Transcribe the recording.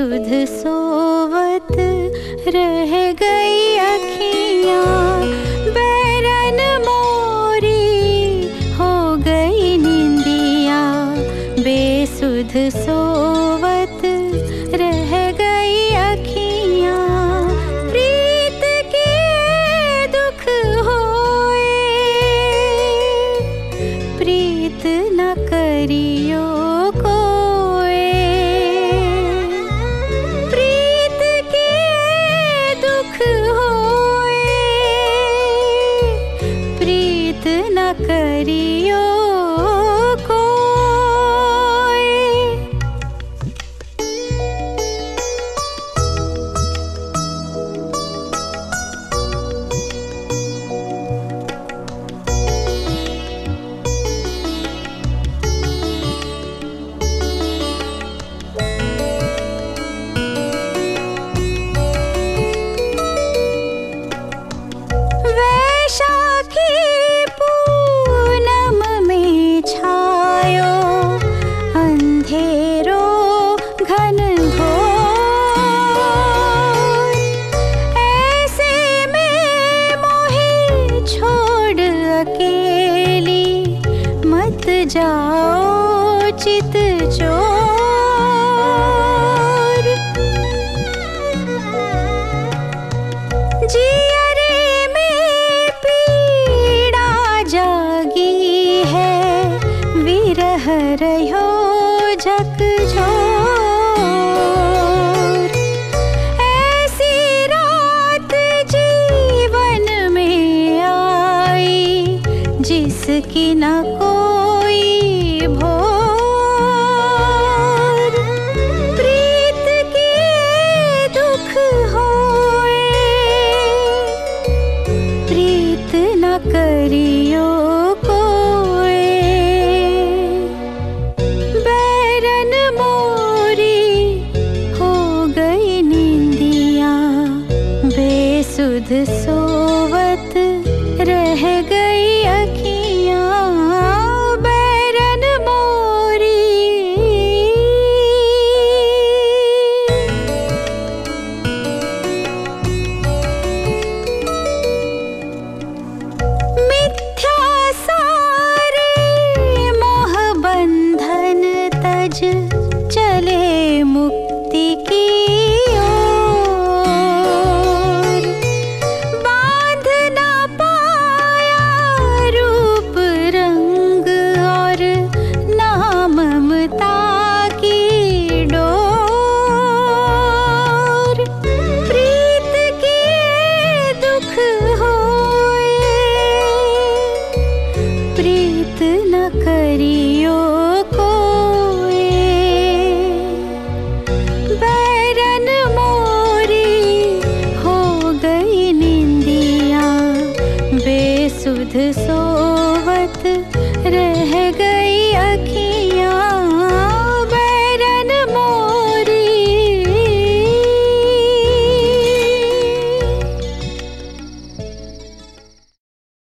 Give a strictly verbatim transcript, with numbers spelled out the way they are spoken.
बेसुध सोवत रह गई अखियाँ, बैरन मोरी हो गई निंदिया। बेसुध सोवत रह गई अखियाँ, प्रीत के दुख होए, प्रीत न करियो न करियो कोई। वैशाखी जाओ चित चोर, जियरे में पीड़ा जागी है, विरह रहो झकझोर। ऐसी रात जीवन में आई जिसकी न कोई भोर, प्रीत के दुख होए, प्रीत न करियो कोई। बैरन मोरी हो गई निंदिया, बेसुध सोवत रह गई अखियाँ, बैरन मोरी। मिथ्या सारे मोह बंधन तज, चले मुक्ति की ओर। बांध न पाया रूप रंग और ना ममता की डोर, प्रीत के दुख होए, प्रीत न करियो कोई। बैरन मोरी हो गई निंदिया, बेसुध सो